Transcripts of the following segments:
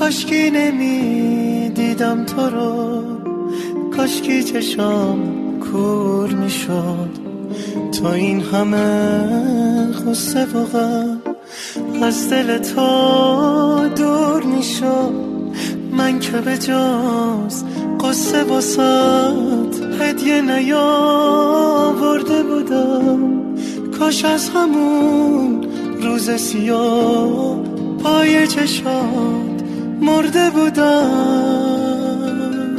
کاشکی نمی دیدم تو رو، کاشکی چشام کور می شد. تا این همه غصه و غم از دل تو دور می شد. من که به جز قصه واسط هدیه نیاورده بودم. کاش از همون روز سیاه پای چشات مرده بودم.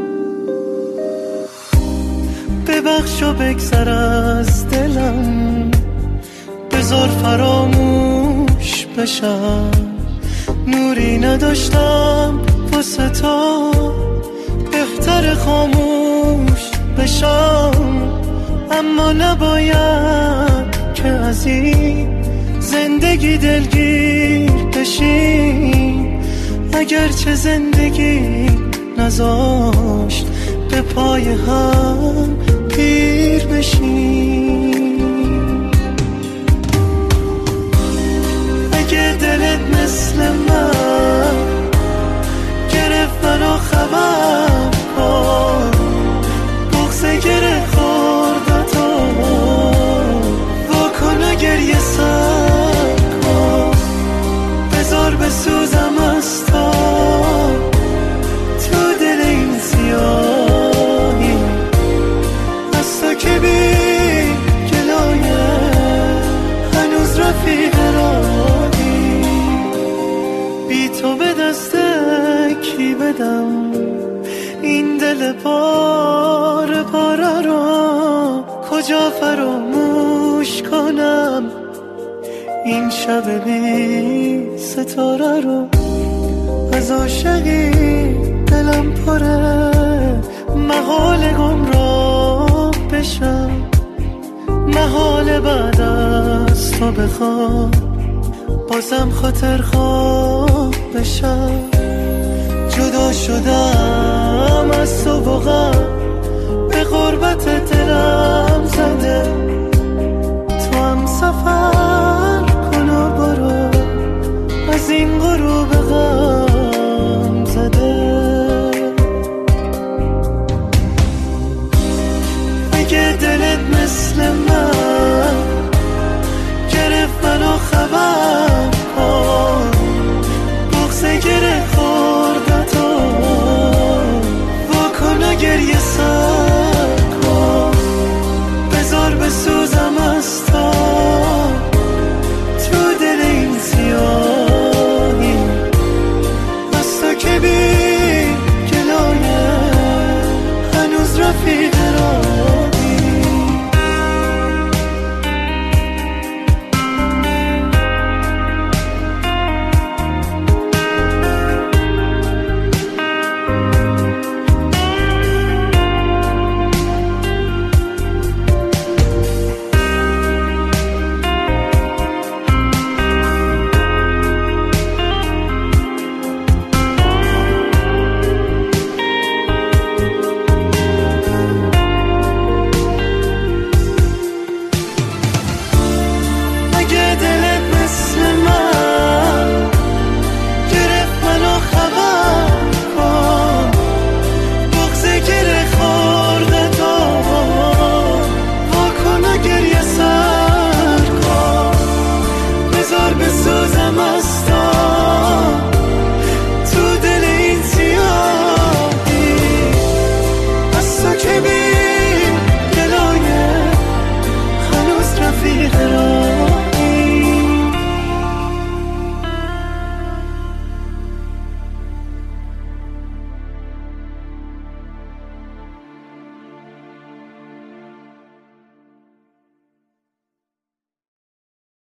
ببخش و بگذر از دلم، بذار فراموش بشم. نوری نداشتم واسه تو، بهتر خاموش بشم. اما نباید که از این زندگی دلگیر بشیم. اگرچه زندگی نذاشت به پای هم پیر بشیم. اگه دلت مثل من گرفت منو خبر کن، بغضه گره خورده تو واکن و گریه سر کن. بذار بسوزم از تو دل این سیاهی، از تو که بی گلایه هنوز رفیق راهی. بی تو به دست کی بدم این دل پاره پاره رو؟ کجا فراموش کنم این شب بی ستاره رو؟ از عاشقی دلم پره، محال گمراه بشم. محال بعد از تو بخوام بازم خاطر خواه بشم. جدا شدم از تو واقعا، به غربت دلم زده. تو هم سفر کن و برو از این غروب غم زده. اگه دلت مثل من گرفت منو خبر